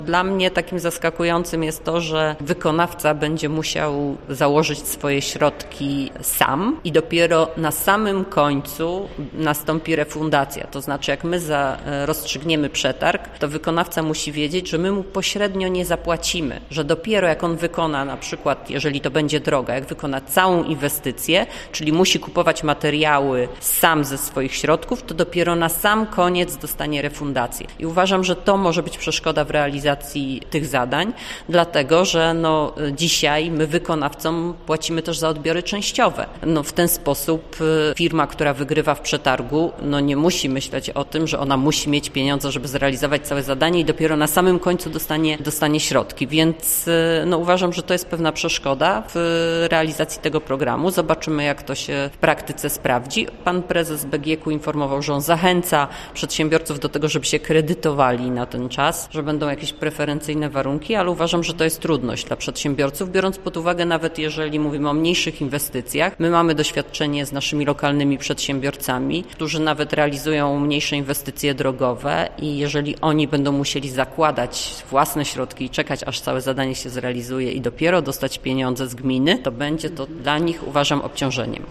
Dla mnie takim zaskakującym jest to, że wykonawca będzie musiał założyć swoje środki sam i dopiero na samym końcu nastąpi refundacja. To znaczy, jak my rozstrzygniemy przetarg, to wykonawca musi wiedzieć, że my mu pośrednio nie zapłacimy, że dopiero jak on wykona na przykład, jeżeli to będzie droga, jak wykona całą inwestycję, czyli musi kupować materiały sam ze swoich środków, to dopiero na sam koniec dostanie refundację. I uważam, że to może być przeszkoda w realizacji tych zadań, dlatego że dzisiaj my wykonawcom płacimy też za odbiory częściowe. W ten sposób firma, która wygrywa w przetargu, nie musi myśleć o tym, że ona musi mieć pieniądze, żeby zrealizować całe zadanie i dopiero na samym końcu dostanie środki. Więc uważam, że to jest pewna przeszkoda w realizacji tego programu. Zobaczymy, jak to się w praktyce sprawdzi. Pan prezes BGK informował, że on zachęca przedsiębiorców do tego, żeby się kredytowali na ten czas, że będą jakieś preferencyjne warunki, ale uważam, że to jest trudność dla przedsiębiorców, biorąc pod uwagę nawet jeżeli mówimy o mniejszych inwestycjach. My mamy doświadczenie z naszymi lokalnymi przedsiębiorcami, którzy nawet realizują mniejsze inwestycje drogowe i jeżeli oni będą musieli zakładać własne środki i czekać, aż całe zadanie się zrealizuje i dopiero dostać pieniądze z gminy, to będzie to dla nich, uważam, obciążeniem.